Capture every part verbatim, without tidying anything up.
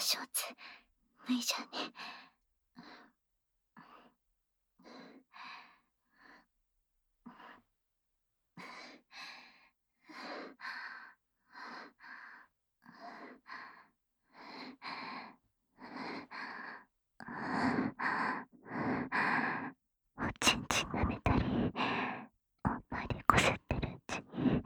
ショーツ脱いじゃうね。おちんちん舐めたり、おっぱいでこすってるうちに、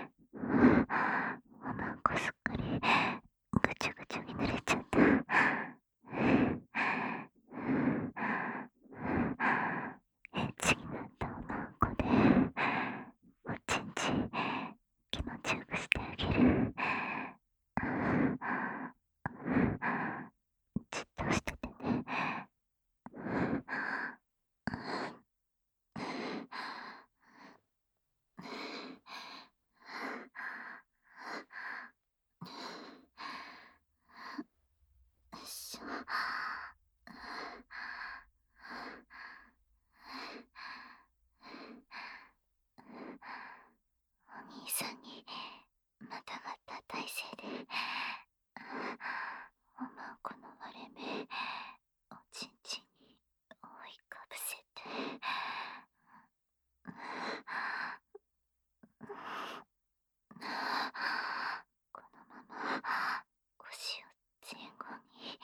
おまんこすっかりぐちゅぐちゅに濡れちゃった。エッチになったおまんこで、おちんちん気持ちよくしてあげる。じっとしててね。よいしょ。お兄さんにまたがった体勢で、おまんこの割れ目おちんちんに覆いかぶせて、このまま腰を前後に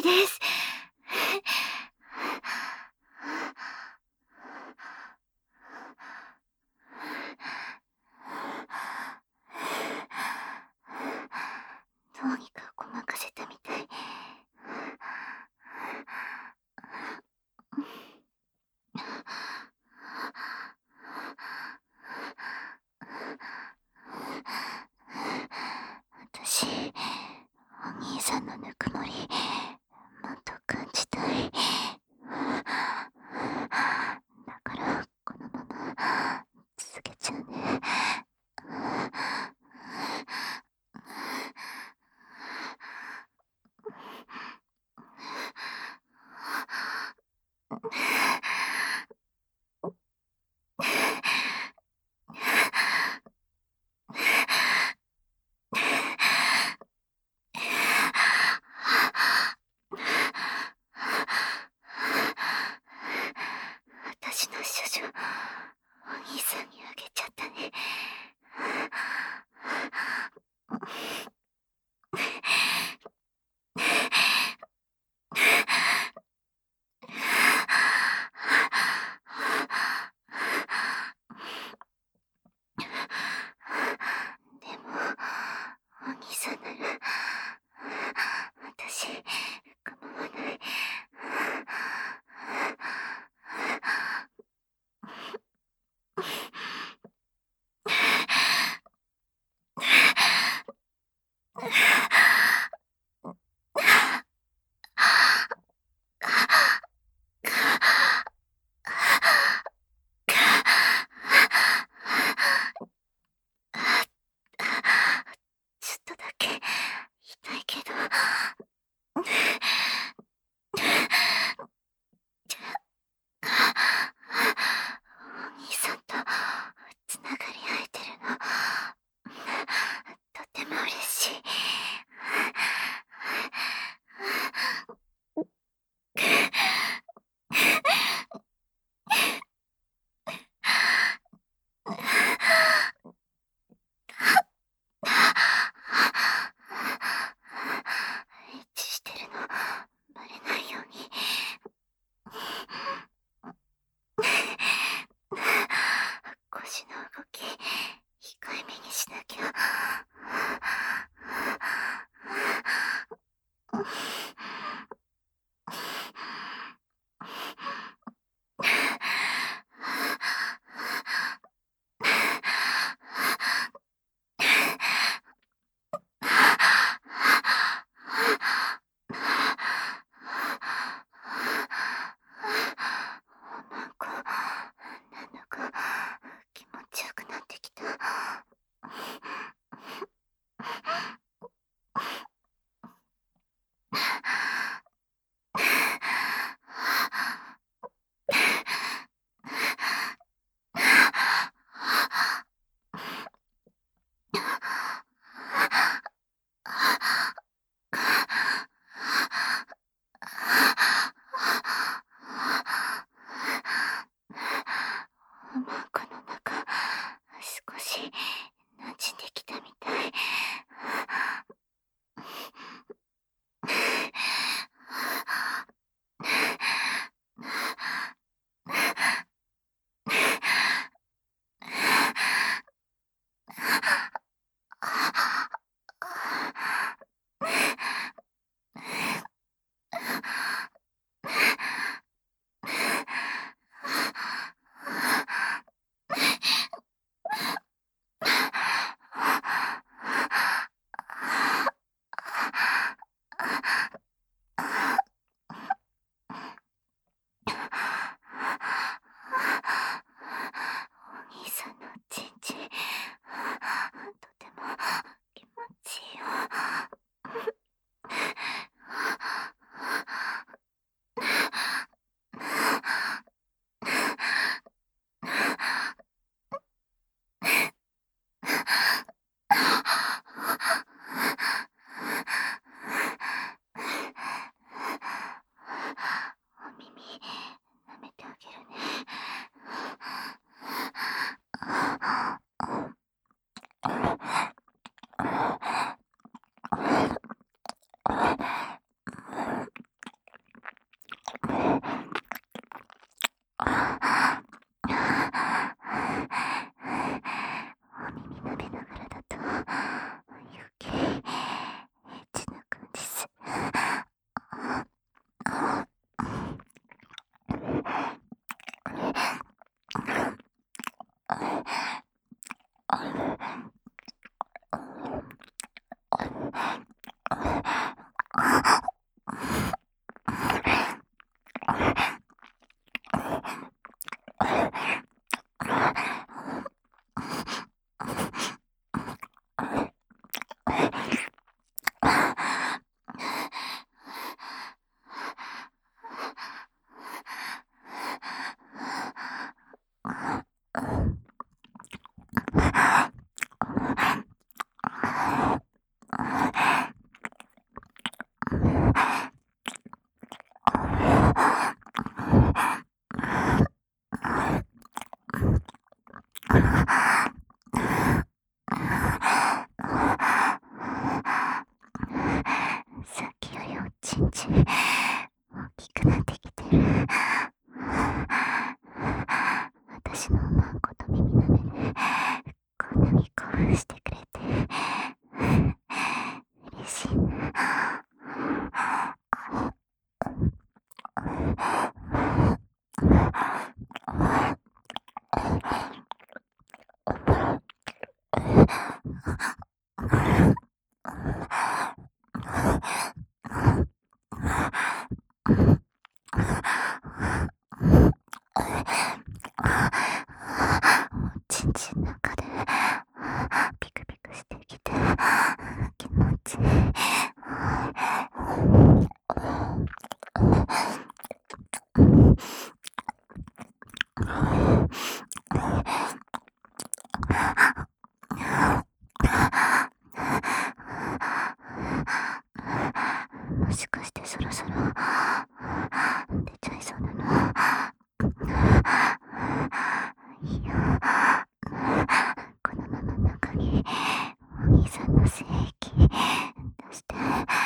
です。どうにかごまかせたみたい。私、お兄さんのぬくもり、もっと感じたい。だから、このまま続けちゃうね。私の処女、お兄さんにあげちゃったね。でも、お兄さんなら、私、構わない。 まんこと耳なめでこんなに興奮してくれて嬉しいな。ちんちんの中でピクピクしてきて気持ちいい。もしかしてそろそろ出ちゃいそうなの。いいよ、このまま中にお兄さんの精液出して。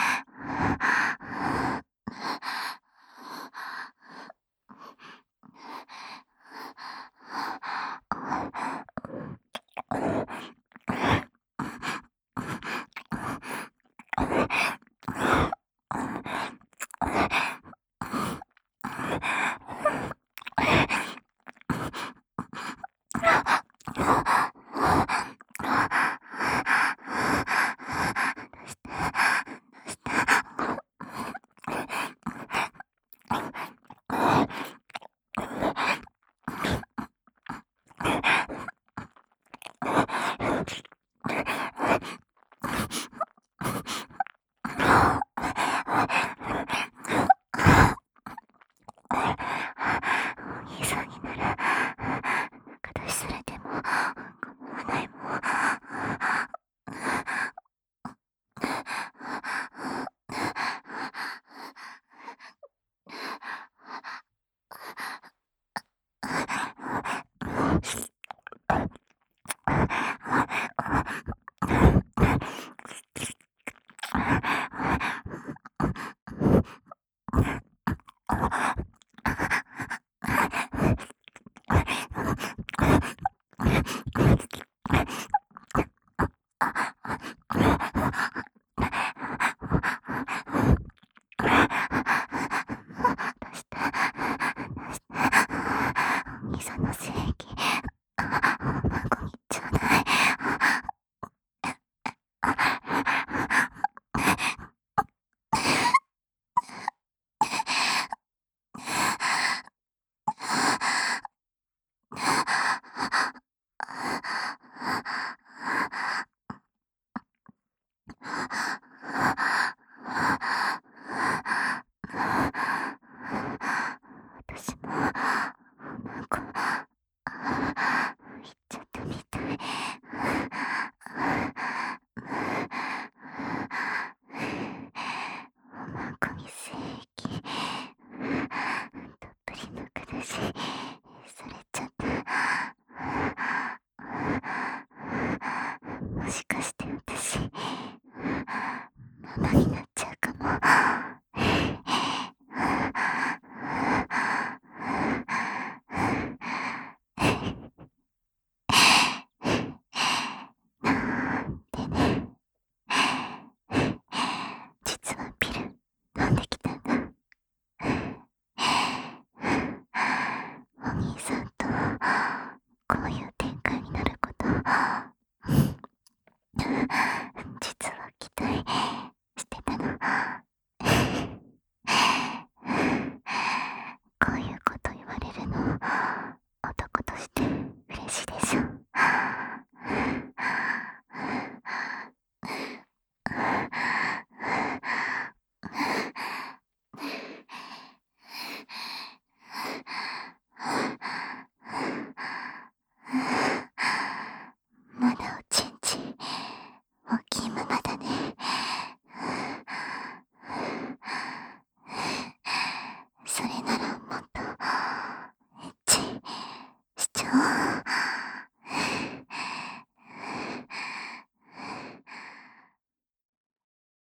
お兄さんになら仲出しされても構わないもん。お兄さんの精液孫にちょうだい。私も孫行っちゃったみたい。孫に精液たっぷり抜くだしされちゃった。もしかして私ママになっちゃうかも。でね、実はピル飲んできたんだ。お兄さんとこういう